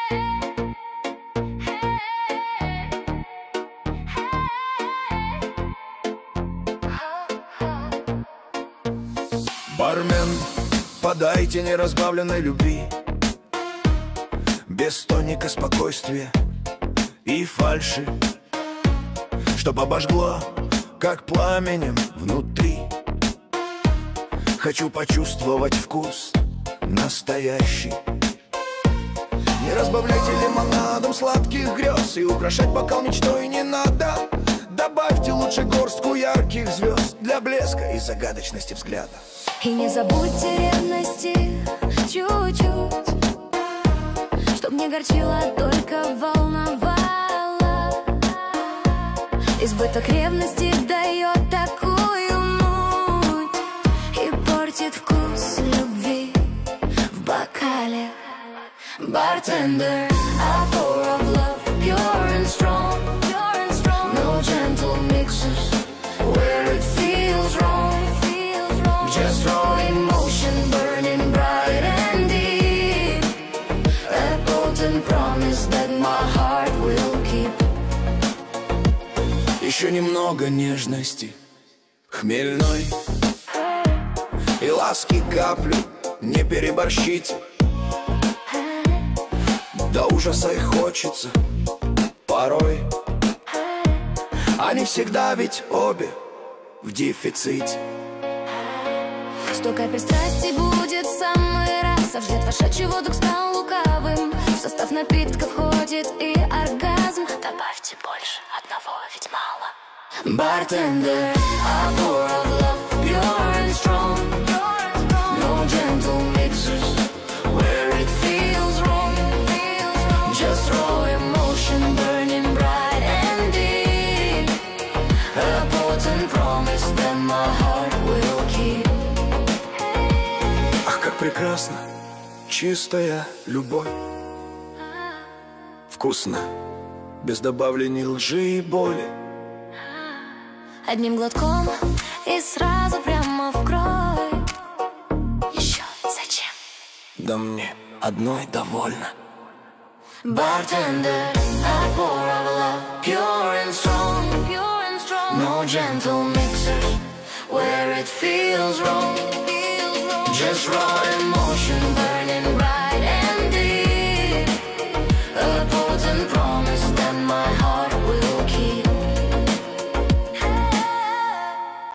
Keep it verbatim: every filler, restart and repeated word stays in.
Бармен, подайте неразбавленной любви, без тоника спокойствия и фальши, чтоб обожгло, как пламенем внутри. Хочу почувствовать вкус настоящий. Не разбавляйте лимонадом сладких грез, и украшать бокал мечтой не надо. Добавьте лучше горстку ярких звезд для блеска и загадочности взгляда. И не забудьте ревности чуть-чуть, чтоб не горчила, только волновала. Избыток ревности дает такую муть и портит вкус любви в бокале. Bartender, I pour of love, pure and strong, pure and strong. No gentle mixes where it feels wrong. Just raw emotion burning bright and deep. A potent promise that my heart will keep. Еще немного нежности, хмельной, и ласки каплю, не переборщите. До ужаса и хочется порой, они всегда ведь обе в дефиците. Сто капель страсти будет в самый раз, а вслед вошедший воздух стал лукавым. В состав напитка входит и оргазм. Добавьте больше, одного ведь мало. Bartender, I pour of love, pure and strong. No gentle mixers where it feels wrong. Just raw emotion burning bright and deep. A potent promise that my heart will keep. Ах, как прекрасно, чистая любовь. Вкусно, без добавлений лжи и боли. Одним глотком и сразу прямо в кровь. Еще зачем? Да мне одной довольно. Bartender, I pour of love, pure and strong, pure and strong. No gentle mixers where it feels wrong.